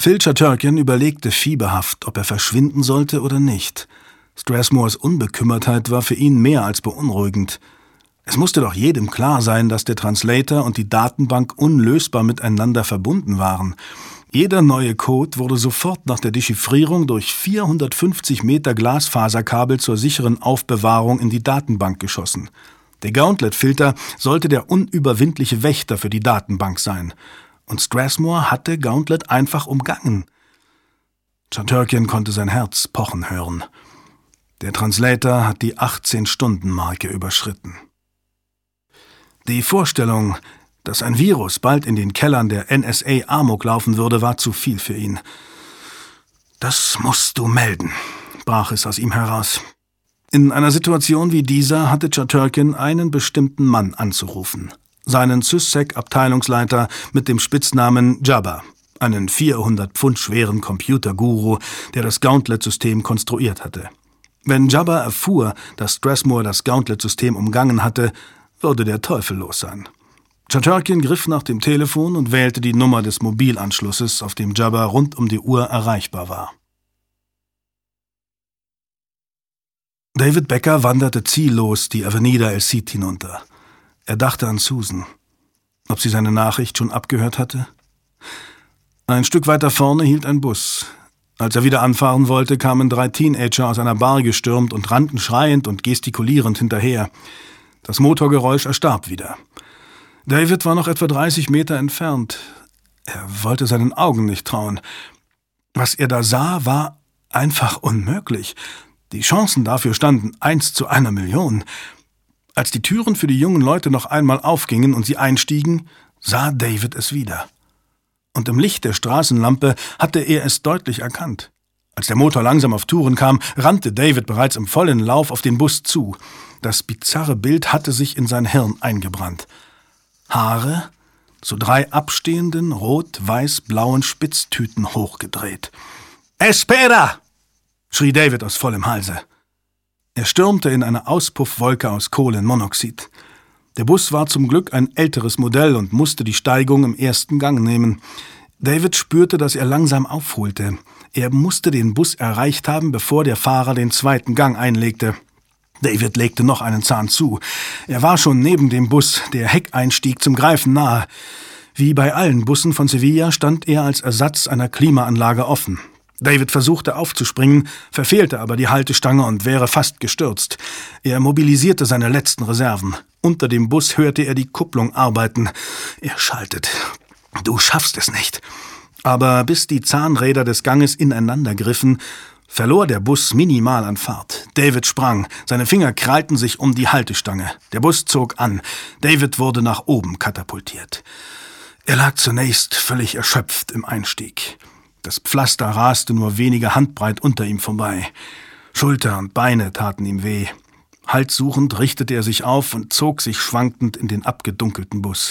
Phil Chaturkian überlegte fieberhaft, ob er verschwinden sollte oder nicht. Strathmores Unbekümmertheit war für ihn mehr als beunruhigend. Es musste doch jedem klar sein, dass der Translator und die Datenbank unlösbar miteinander verbunden waren. Jeder neue Code wurde sofort nach der Dechiffrierung durch 450 Meter Glasfaserkabel zur sicheren Aufbewahrung in die Datenbank geschossen. Der Gauntlet-Filter sollte der unüberwindliche Wächter für die Datenbank sein. Und Strathmore hatte Gauntlet einfach umgangen. Chaturkian konnte sein Herz pochen hören. Der Translator hat die 18-Stunden-Marke überschritten. Die Vorstellung, dass ein Virus bald in den Kellern der NSA Amok laufen würde, war zu viel für ihn. »Das musst du melden«, brach es aus ihm heraus. In einer Situation wie dieser hatte Chaturkian einen bestimmten Mann anzurufen. Seinen SysSec-Abteilungsleiter mit dem Spitznamen Jabba, einen 400 Pfund schweren Computerguru, der das Gauntlet-System konstruiert hatte. Wenn Jabba erfuhr, dass Strathmore das Gauntlet-System umgangen hatte, würde der Teufel los sein. Chaturkian griff nach dem Telefon und wählte die Nummer des Mobilanschlusses, auf dem Jabba rund um die Uhr erreichbar war. David Becker wanderte ziellos die Avenida El Cid hinunter. Er dachte an Susan. Ob sie seine Nachricht schon abgehört hatte? Ein Stück weiter vorne hielt ein Bus. Als er wieder anfahren wollte, kamen 3 Teenager aus einer Bar gestürmt und rannten schreiend und gestikulierend hinterher. Das Motorgeräusch erstarb wieder. David war noch etwa 30 Meter entfernt. Er wollte seinen Augen nicht trauen. Was er da sah, war einfach unmöglich. Die Chancen dafür standen 1 zu 1 Million. Als die Türen für die jungen Leute noch einmal aufgingen und sie einstiegen, sah David es wieder. Und im Licht der Straßenlampe hatte er es deutlich erkannt. Als der Motor langsam auf Touren kam, rannte David bereits im vollen Lauf auf den Bus zu. Das bizarre Bild hatte sich in sein Hirn eingebrannt. Haare zu 3 abstehenden, rot-weiß-blauen Spitztüten hochgedreht. »Espera!« schrie David aus vollem Halse. Er stürmte in eine Auspuffwolke aus Kohlenmonoxid. Der Bus war zum Glück ein älteres Modell und musste die Steigung im ersten Gang nehmen. David spürte, dass er langsam aufholte. Er musste den Bus erreicht haben, bevor der Fahrer den zweiten Gang einlegte. David legte noch einen Zahn zu. Er war schon neben dem Bus, der Heckeinstieg zum Greifen nahe. Wie bei allen Bussen von Sevilla stand er als Ersatz einer Klimaanlage offen. David versuchte aufzuspringen, verfehlte aber die Haltestange und wäre fast gestürzt. Er mobilisierte seine letzten Reserven. Unter dem Bus hörte er die Kupplung arbeiten. Er schaltet. »Du schaffst es nicht.« Aber bis die Zahnräder des Ganges ineinander griffen, verlor der Bus minimal an Fahrt. David sprang. Seine Finger krallten sich um die Haltestange. Der Bus zog an. David wurde nach oben katapultiert. Er lag zunächst völlig erschöpft im Einstieg. Das Pflaster raste nur wenige Handbreit unter ihm vorbei. Schulter und Beine taten ihm weh. Halssuchend richtete er sich auf und zog sich schwankend in den abgedunkelten Bus.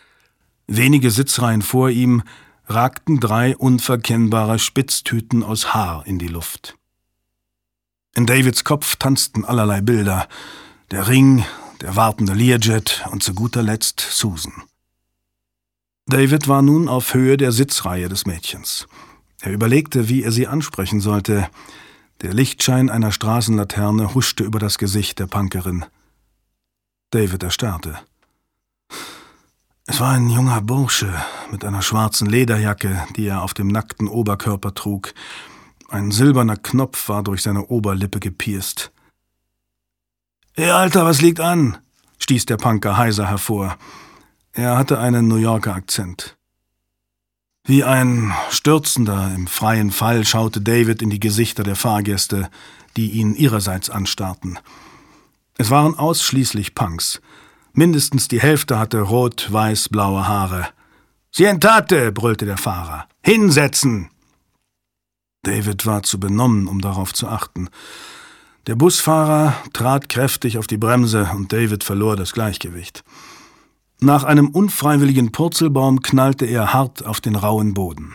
Wenige Sitzreihen vor ihm ragten 3 unverkennbare Spitztüten aus Haar in die Luft. In Davids Kopf tanzten allerlei Bilder. Der Ring, der wartende Learjet und zu guter Letzt Susan. David war nun auf Höhe der Sitzreihe des Mädchens. Er überlegte, wie er sie ansprechen sollte. Der Lichtschein einer Straßenlaterne huschte über das Gesicht der Punkerin. David erstarrte. Es war ein junger Bursche mit einer schwarzen Lederjacke, die er auf dem nackten Oberkörper trug. Ein silberner Knopf war durch seine Oberlippe gepierst. »Hey, Alter, was liegt an?« stieß der Punker heiser hervor. Er hatte einen New Yorker Akzent. Wie ein Stürzender im freien Fall schaute David in die Gesichter der Fahrgäste, die ihn ihrerseits anstarrten. Es waren ausschließlich Punks. Mindestens die Hälfte hatte rot-weiß-blaue Haare. »Sientate«, brüllte der Fahrer. »Hinsetzen!« David war zu benommen, um darauf zu achten. Der Busfahrer trat kräftig auf die Bremse und David verlor das Gleichgewicht. Nach einem unfreiwilligen Purzelbaum knallte er hart auf den rauen Boden.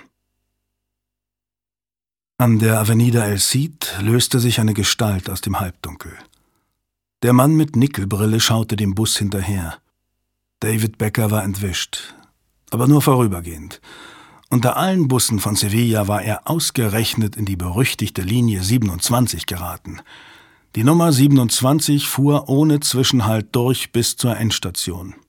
An der Avenida El Cid löste sich eine Gestalt aus dem Halbdunkel. Der Mann mit Nickelbrille schaute dem Bus hinterher. David Becker war entwischt, aber nur vorübergehend. Unter allen Bussen von Sevilla war er ausgerechnet in die berüchtigte Linie 27 geraten. Die Nummer 27 fuhr ohne Zwischenhalt durch bis zur Endstation.